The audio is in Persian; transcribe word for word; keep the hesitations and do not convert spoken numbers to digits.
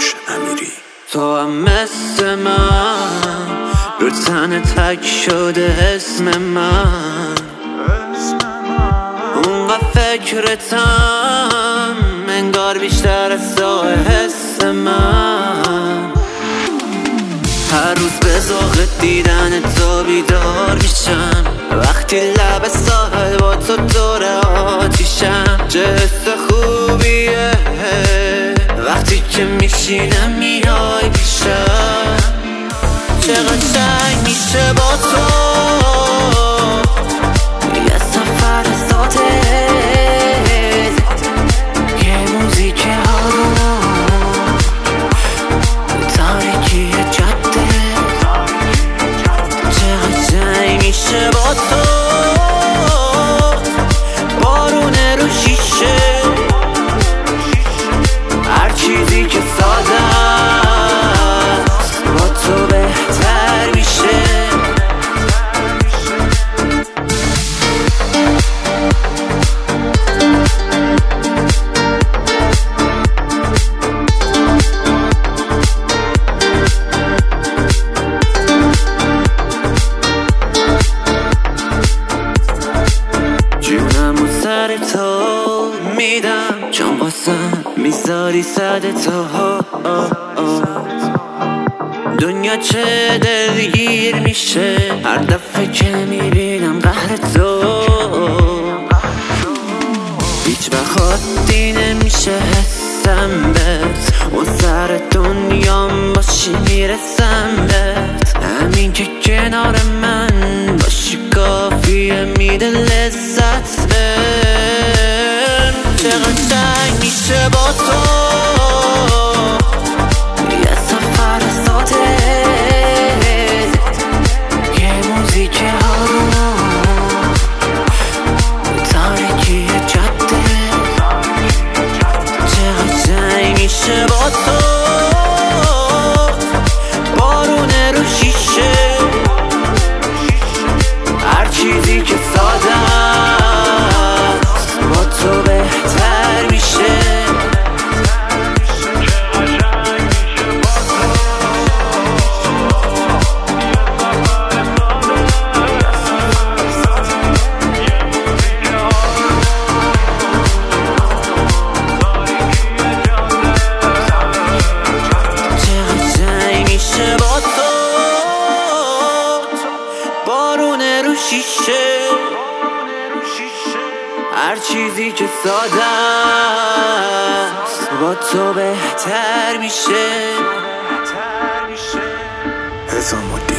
داریوش امیری. تو هم مثل من رو تن تک شده اسم من، اونقدر فکرتم انگار بیشتر از تو حس من. هر روز به ذوق دیدن تو بیدار میشم، وقتی لب ساحل با تو دور آتیشم. چه حس خوبیه وقتی که میشینم میای پیشم. چه قشنگ میشه با تو یه سفر ساده، یه موزیک آروم تاریکی جاده. چه قشنگ میشه با تو بارون رو شیشه، هر چیزی که ساده است با تو بهتر میشه. جونم و سر تو میدم، چون واسم میذاری صد تا. دنیا چه دلگیر میشه هر دفعه که میبینم قهر تو. هیچ وقت عادی نمیشه حسم بهت، اون سر دنیام باشی میرسم بهت. همین که کنار من باشی کافیه میده لذت بهم. چه قشنگ میشه با تو یه سفر ساده، یه موزیک آروم تاریکی جاده. چه قشنگ میشه با تو بارون رو شیشه، هر چیزی که ساده است با تو بهتر میشه. شیشه هر چیزی که ساده است با تو بهتر میشه. حسام